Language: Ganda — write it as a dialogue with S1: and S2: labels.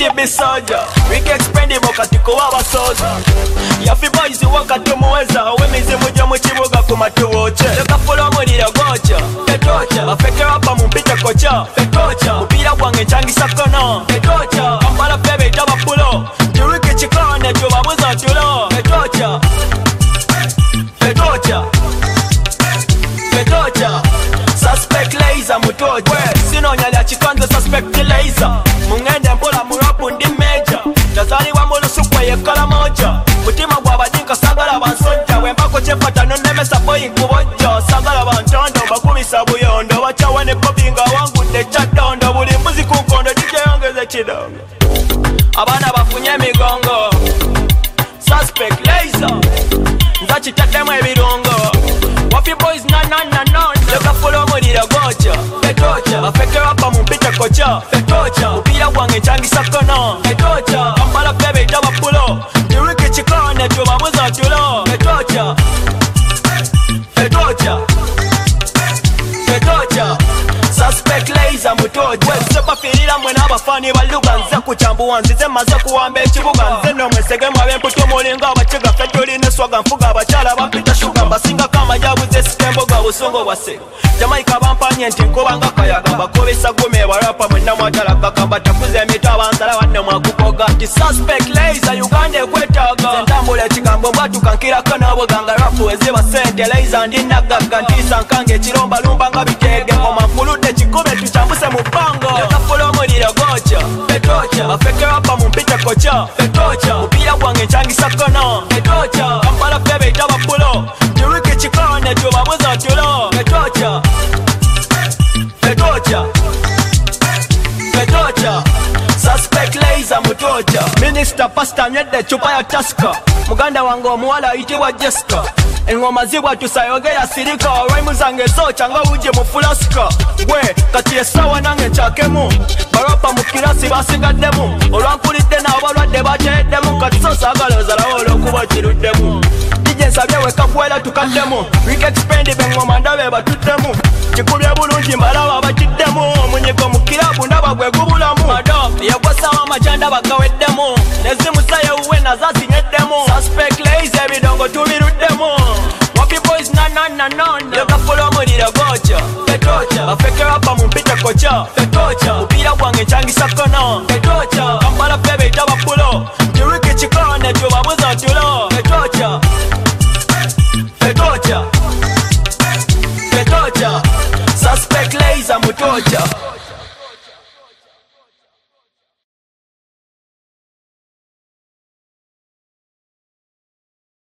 S1: TB Soldier. We can spend it mokatiko waba soldier. Yafi boys wakati muweza. Wemizi muja muchibuga kumatuoche. Leka follow mulira gocha. Petocha. Bafeke rapa mumpita kocha. Petocha. Mupira wange changi sakana. Petocha. Kampala bebe itaba pulo. Turiki chikane tuba muza tulo. Petocha. Petocha. Petocha. Suspect laser mutocha. Sino nyali chikanze suspect laser. Mungende mpola murapu ndi major. Tazali wa mulu sukwe ye kala moja. Mutima gwa badinka sagala bansonja. Wembako chepata nunemesa boyi kuboja. Sagala bantondo bakubisa buyondo. Wachawane kopinga wangu de chadondo. Buli mbuzi kukondo dije yongeze chidongo. Abana bafunye migongo. Suspect laser. Nzachi tatema ebirungo. Wafi boys na. Leka follow mulira gocha. Petocha. Bafeke rapa mumpita kocha. Petocha. Mupira wange changi sakana. Petocha. Kampala bebe itaba pulo. Turiki chikane tuba muza tulo. Petocha. Petocha. Petocha. Suspect laser mutocha. Sepa filira mwena abafani baluga. Nze kuchambuwa nzize maze kuwambe ekibuga. Nze nomwesege mwabe mputo mulinga abachiga. Fetoli neswaga nfuga abachala bampita shuga. Basinga kama jabuze sikemboga busongo bwase. Jamaica bampanye nti nkobanga kayaga. Bakobesa gume barapa mwena mwatala kaka. Batakuze emito abansala wanne mwakukoga. Ti suspect laser Uganda ekwetaga. Zentambula ekigambo bwatuka nkirako n'obuganga. Rafu eziba sente laser ndinagaga. Ntisa nkange ekiromba lumba nga bitege. Ngoma nkuludde kikube tuchambuse mu bbango. Leka follow mulira gocha. Petocha. Bafeke rapa mumpita kocha. Petocha. Mupira gwange changi sakana. Petocha. Kampala bebe itaba pulo. Turiki chikane tuba muza tulo. Petocha. Petocha. Petocha. Suspect laser mutocha. Minister pastor nyedde chupa ya Tusker. Muganda wange omuwala ayitibwa Jessica. Engoma zibwa tusayogera sirika. Rhyme zange zocha nga uje mu flaska. Gwe kati esawa nange nchakemu. Barapa mu kirasi basigaddemu. Olwankulidde n'abalwadde bateeddemu. Kati so saagala ozalawo olw'okuba kiruddemu. DJ nsabye wekakwera tukaddemu. Week spend bengoma ndabe batuddemu. Kikubye bulungi mbalaba bakiddemu. Munyigo mu kirabu ndaba gwe gubulamu. Mado yagwasawo amajanda bagaweddemu. Nezimusaye uwe nazazinyeddemu. Suspect laser ebidongo tubiruddemu. Wapi boys na. Leka follow mulira gocha. Petocha. Bafeke rapa mumpita kocha. Petocha. Mupira gwange changi sakana. Petocha. Kampala bebe itaba pulo. Turiki chikane tuba muza tulo. Petocha. Petocha. Petocha. Suspect laser mutocha.